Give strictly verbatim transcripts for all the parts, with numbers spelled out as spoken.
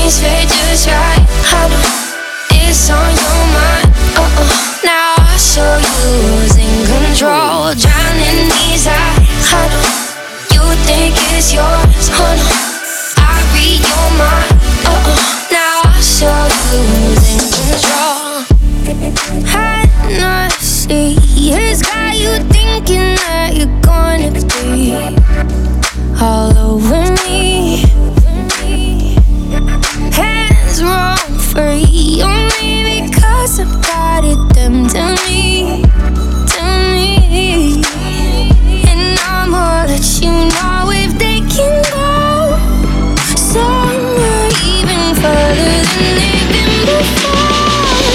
jeans fit just right. I know it's on your mind. Uh-uh. Now I show you who's in control. Drowning these eyes. I know you think it's yours. Oh no, I read your mind. Uh-uh. Now I show you who's in control. I not see it's got you thinking that you're gonna be all over me. Hands roam free, only because I've got it. Them to me, to me. And I'ma let you know if they can go somewhere even further than they've been before.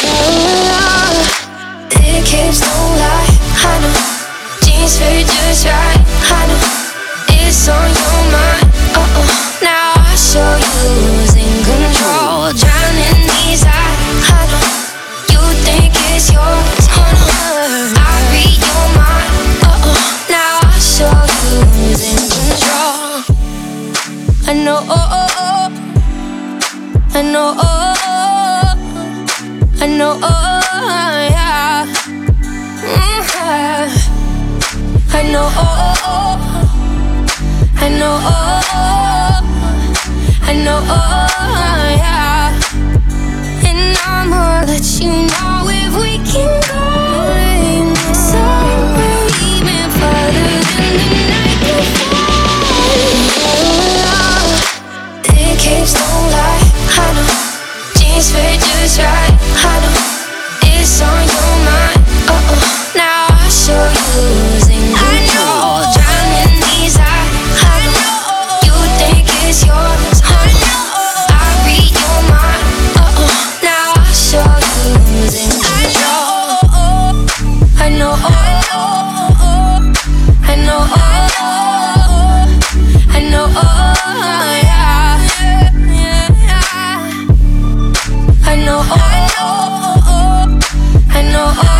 Their kids don't lie, I know. Jeans fit just right, I know. It's on your mind, uh-uh. Now I show you who's in control. Drowning these eyes, I know. You think it's yours, oh no. I read your mind, uh-uh. Now I show you who's in control. I know, oh, oh, oh. I know, oh, oh. I know, oh, yeah. Mm-hmm. I know, oh, oh. I know, oh, oh. I know, oh, yeah. And I'ma let you know if we can go somewhere even further than the night before. Their capes don't lie, I know. Jeans fit just right, I know. It's on your mind, uh-uh. Now I show you who's in control. Drowning these eyes, I know. You think it's yours, I know. I read your mind, uh-uh. Now I show you who's in control. I know, oh, oh, oh. I know, oh, oh. I know, oh, yeah. I know, oh, oh, oh. I know, oh.